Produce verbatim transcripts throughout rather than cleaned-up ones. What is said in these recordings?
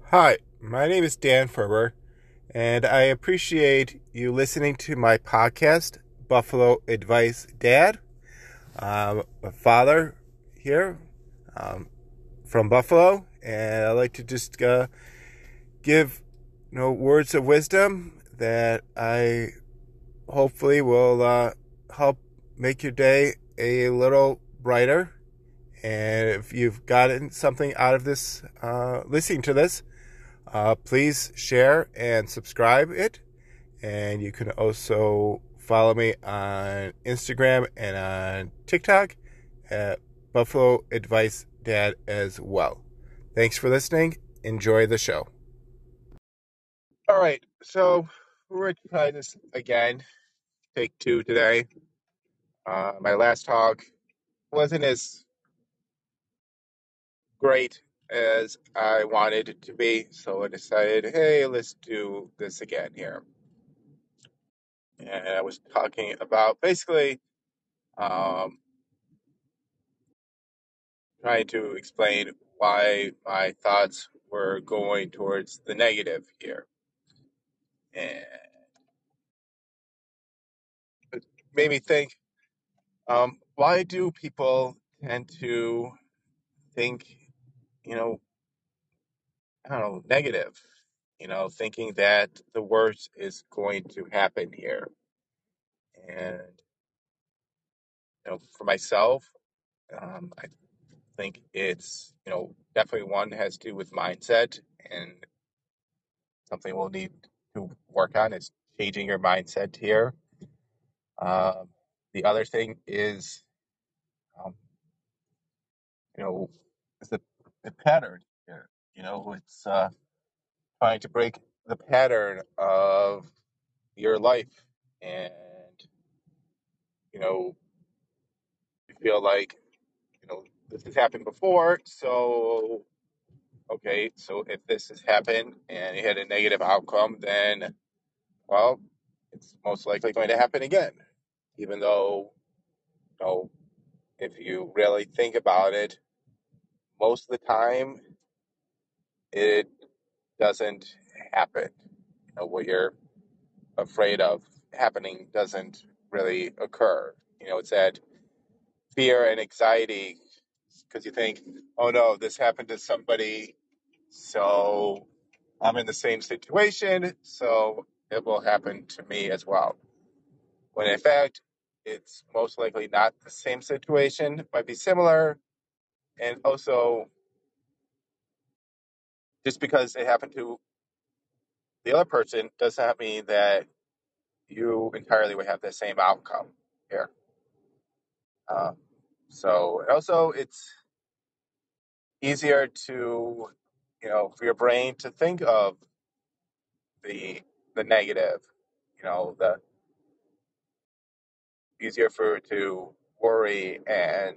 Hi, my name is Dan Ferber, and I appreciate you listening to my podcast, Buffalo Advice Dad. I'm a father here um, from Buffalo, and I like to just uh, give you know words of wisdom that I hopefully will uh, help make your day a little brighter. And if you've gotten something out of this, uh, listening to this, Uh, please share and subscribe it. And you can also follow me on Instagram and on TikTok at Buffalo Advice Dad as well. Thanks for listening. Enjoy the show. All right. So we're trying this again. Take two today. Uh, my last talk wasn't as great as I wanted it to be. So I decided, hey, let's do this again here. And I was talking about basically um, trying to explain why my thoughts were going towards the negative here. And it made me think, um, why do people tend to think, you know, I don't know, negative, you know, thinking that the worst is going to happen here. And, you know, for myself, um, I think it's, you know, definitely one has to do with mindset, and something we'll need to work on is changing your mindset here. Um, the other thing is, um, you know, is the, the pattern here. You know, it's uh, trying to break the pattern of your life, and you know, you feel like you know this has happened before, so okay, so if this has happened and it had a negative outcome, then well, it's most likely going to happen again, even though you know if you really think about it, most of the time it doesn't happen. You know, what you're afraid of happening doesn't really occur. You know, it's that fear and anxiety because you think, oh no, this happened to somebody, so I'm in the same situation, so it will happen to me as well. When in fact, it's most likely not the same situation, it might be similar, and also just because it happened to the other person does not mean that you entirely would have the same outcome here. Um, so and also, it's easier to, you know, for your brain to think of the the negative. You know, the easier for it to worry and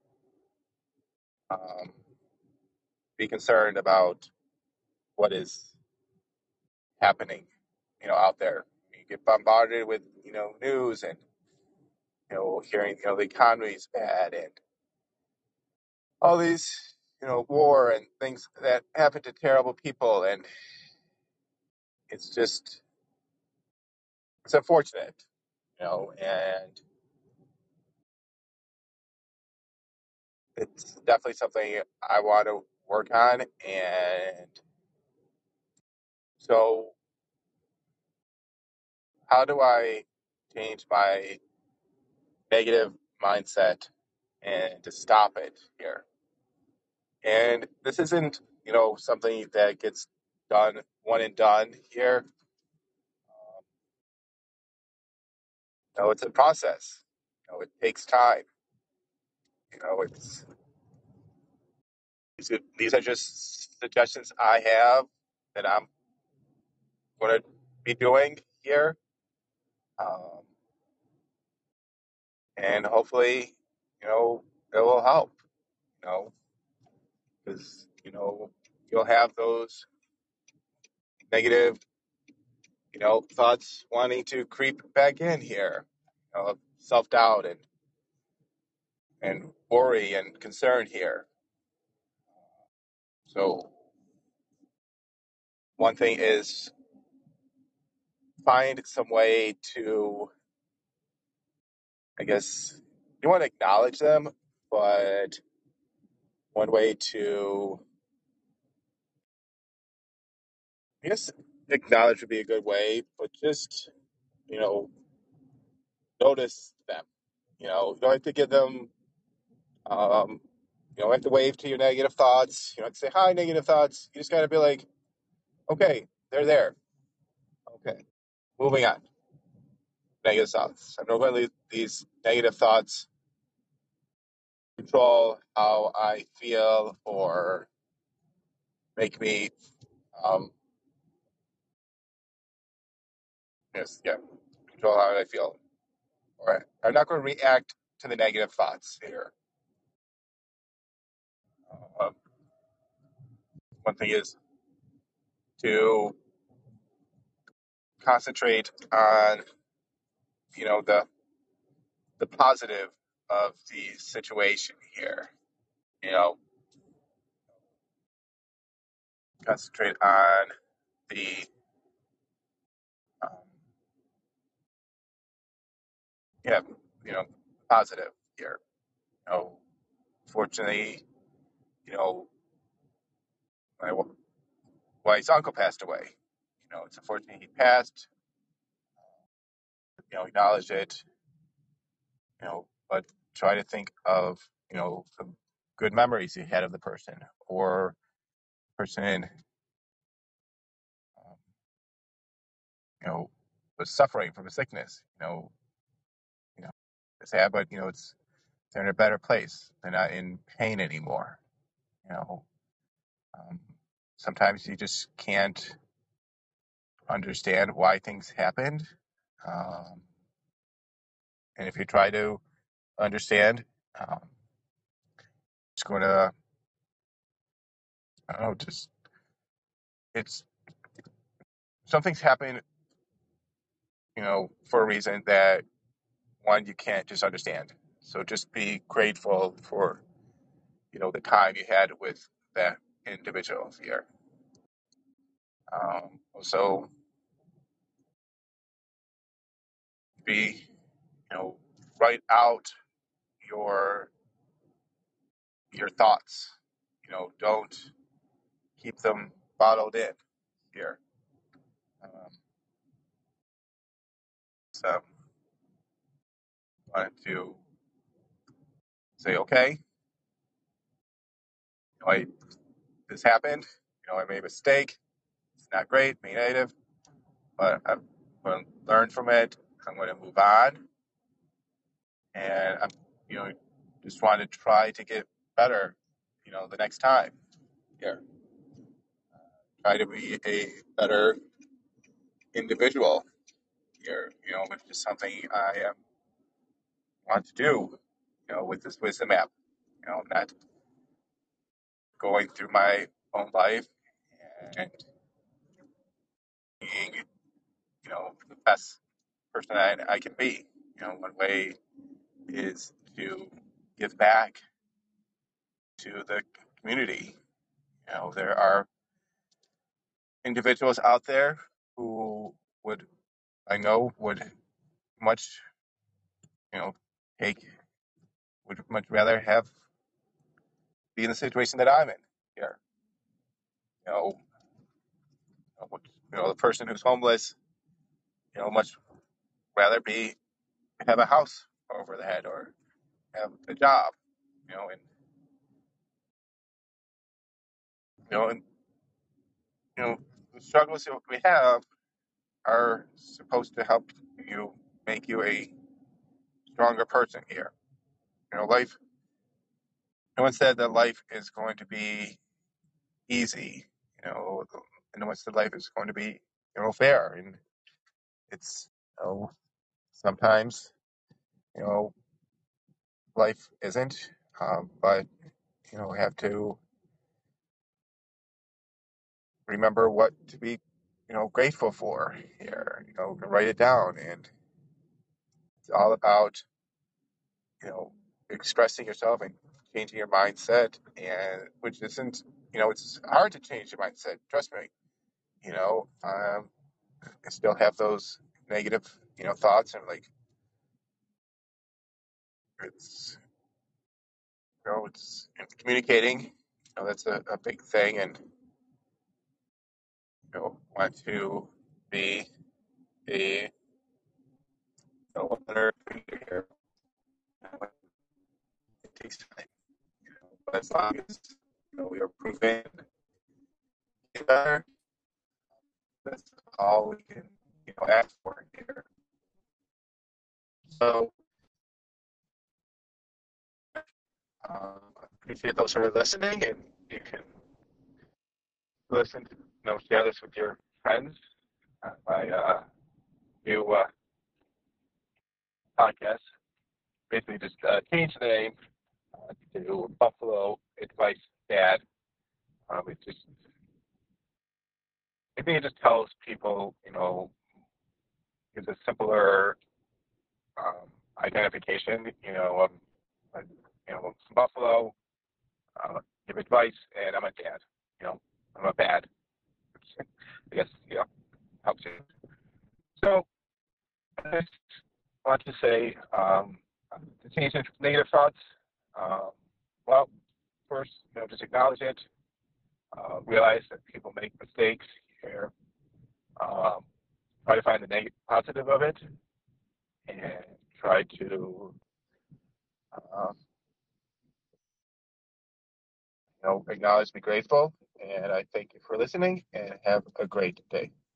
um, be concerned about what is happening, you know, out there. You get bombarded with, you know, news and you know, hearing, you know, the economy is bad and all these, you know, war and things that happen to terrible people, and it's just it's unfortunate, you know, and it's definitely something I want to work on. And so, how do I change my negative mindset and to stop it here? And this isn't, you know, something that gets done one and done here. Um, you know, it's a process. You know, it takes time. You know, it's these are, these are just suggestions I have that I'm going to be doing here, um, and hopefully, you know, it will help. You know, because you know you'll have those negative, you know, thoughts wanting to creep back in here. You know, self doubt and and worry and concern here. So one thing is find some way to, I guess, you want to acknowledge them, but one way to, I guess, acknowledge would be a good way, but just, you know, notice them. You know, you don't have to give them, um, you don't have to wave to your negative thoughts. You don't have to say, hi, negative thoughts. You just got to be like, okay, they're there. Okay, moving on. Negative thoughts. I know really these negative thoughts control how I feel or make me, um, yes, yeah, control how I feel. All right. I'm not going to react to the negative thoughts here. Um, one thing is to concentrate on, you know, the the positive of the situation here. You know, concentrate on the, um, yeah, you know, positive here. You know, fortunately, you know, my wife's uncle passed away. You know, it's unfortunate he passed. You know, acknowledge it. You know, but try to think of, you know, some good memories you had of the person, or person, um, you know, was suffering from a sickness. You know, you know, it's sad, but you know, it's they're in a better place. They're not in pain anymore. You know, um, sometimes you just can't understand why things happened, um, and if you try to understand, um, it's going to, I don't know, just it's something's happened, you know, for a reason that one you can't just understand. So just be grateful for, you know, the time you had with that individual here. Um, also, be, you know, write out your your thoughts. You know, don't keep them bottled in here. Um, so I wanted to say, okay, you know, I, this happened. You know, I made a mistake. It's not great, being native, but I'm going to learn from it. I'm going to move on, and I'm, you know, just want to try to get better. You know, the next time here, try to be a better individual here. You know, which is something I um, want to do. You know, with this wisdom app. You know, not going through my own life and being, you know, the best person I, I can be. You know, one way is to give back to the community. You know, there are individuals out there who would, I know, would much, you know, take, would much rather have be in the situation that I'm in here. You know, you know, the person who's homeless, you know, much rather be have a house over the head or have a job. You know, and you know, and you know, the struggles that we have are supposed to help you, make you a stronger person here. You know, life. No one said that life is going to be easy. You know, and no one said life is going to be, you know, fair. And it's, you know, sometimes, you know, life isn't. Um, but you know, we have to remember what to be, you know, grateful for here. You know, write it down, and it's all about, you know, expressing yourself and changing your mindset, and which isn't, you know, it's hard to change your mindset. Trust me. you know, um, I still have those negative, you know, thoughts, and like it's, you know, it's, it's communicating. You know, that's a, a big thing, and you know, want to be a, you know, learner here. It takes time, but as long as you know we are proven better, that's all we can, you know, ask for here. So um, I appreciate those who are listening, and you can listen, to, you know, share this with your friends. Uh, my uh, new uh, podcast basically just uh, changed the name uh, to Buffalo Advice Dad. Um, it just, I think it just tells people, you know, gives a simpler um, identification. You know, um, I, you know, from Buffalo, uh, give advice, and I'm a dad. You know, I'm a bad. I guess you know helps you. So I just want to say um, to change into negative thoughts. Um, well, first, you know, just acknowledge it. Uh, realize that people make mistakes here. Um, try to find the negative, positive of it, and try to, uh, you know, acknowledge, be grateful. And I thank you for listening, and have a great day.